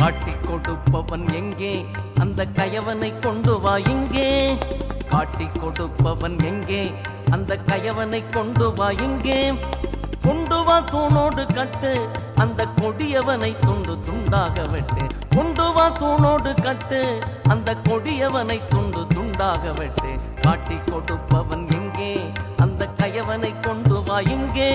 காட்டி கொடுப்பவன் எங்கே அந்த கயவனை கொண்டு வா இங்கே காட்டி கொடுப்பவன் எங்கே அந்த கயவனை கொண்டு வா இங்கே கொண்டு வா தூணோடு கட்டு அந்த கொடியவனை துண்டு துண்டாக வெட்டு கொண்டு வா தூணோடு கட்டு அந்த கொடியவனை துண்டு துண்டாக வெட்டு காட்டி கொடுப்பவன் எங்கே அந்த கயவனை கொண்டு வா இங்கே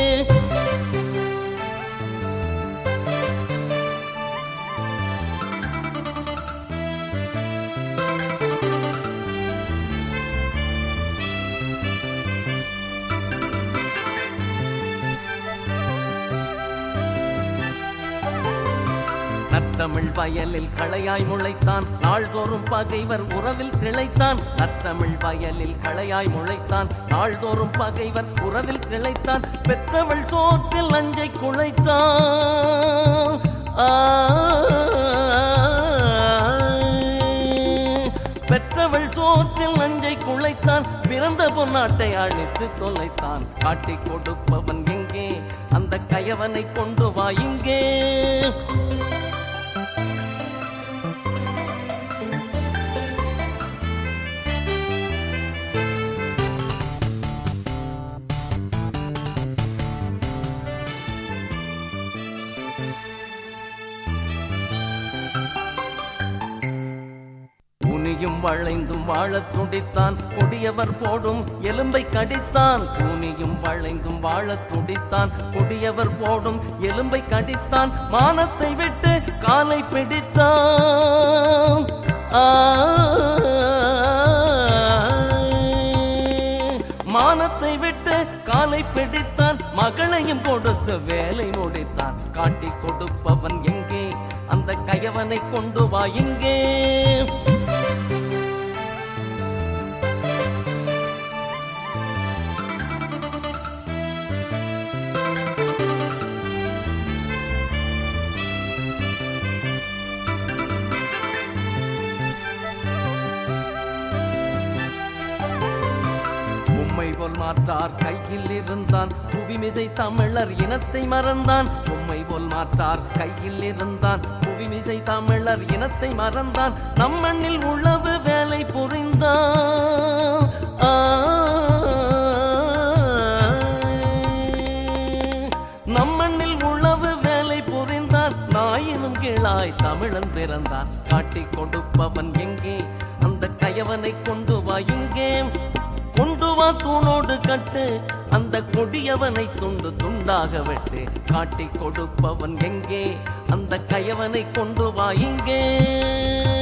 நற்றமிழ் வயலில் களையாய் முளைத்தான் நாள்தோறும் பகைவர் உறவில் திளைத்தான் நற்றமிழ் வயலில் களையாய் முளைத்தான் நாள்தோறும் பகைவர் உறவில் திளைத்தான் பெற்றவள் சோற்றில் நஞ்சை குழைத்தான் பெற்றவள் சோற்றில் நஞ்சை குழைத்தான் பிறந்த பொன்னாட்டை அழித்து தொலைத்தான் காட்டி கொடுப்பவன் எங்கே அந்த கயவனை கொண்டு வா இங்கே கூனியும் வளைந்தும் வாழத் துடித்தான் கொடியவர் போடும் எலும்பை கடித்தான் கூனியும் வளைந்தும் வாழத் துடித்தான் கொடியவர் போடும் எலும்பை கடித்தான் மானத்தை விட்டு காலை பிடித்தான் மானத்தை விட்டு காலை பிடித்தான் மகளையும் கொடுத்து வேலை முடித்தான் காட்டி கொடுப்பவன் எங்கே அந்த கயவனை கொண்டு வா இங்கே பொம்மை போல் மாற்றார் கையில் இருந்தான் புவிமிசை தமிழர் இனத்தை மறந்தான் பொம்மை போல் மாற்றார் கையில் இருந்தான் புவிமிசை தமிழர் இனத்தை மறந்தான் நம்மண்ணில் உழவு வேலை புரிந்தான் நம்மண்ணில் உழவு வேலை புரிந்தான் நாயினும் கீழாய் தமிழன் பிறந்தான் காட்டி கொடுப்பவன் எங்கே அந்த கயவனை கொண்டு வா இங்கே கொண்டு வா தூணோடு கட்டு அந்த கொடியவனை துண்டு துண்டாக வெட்டு காட்டி கொடுப்பவன் எங்கே அந்த கயவனை கொண்டு வா இங்கே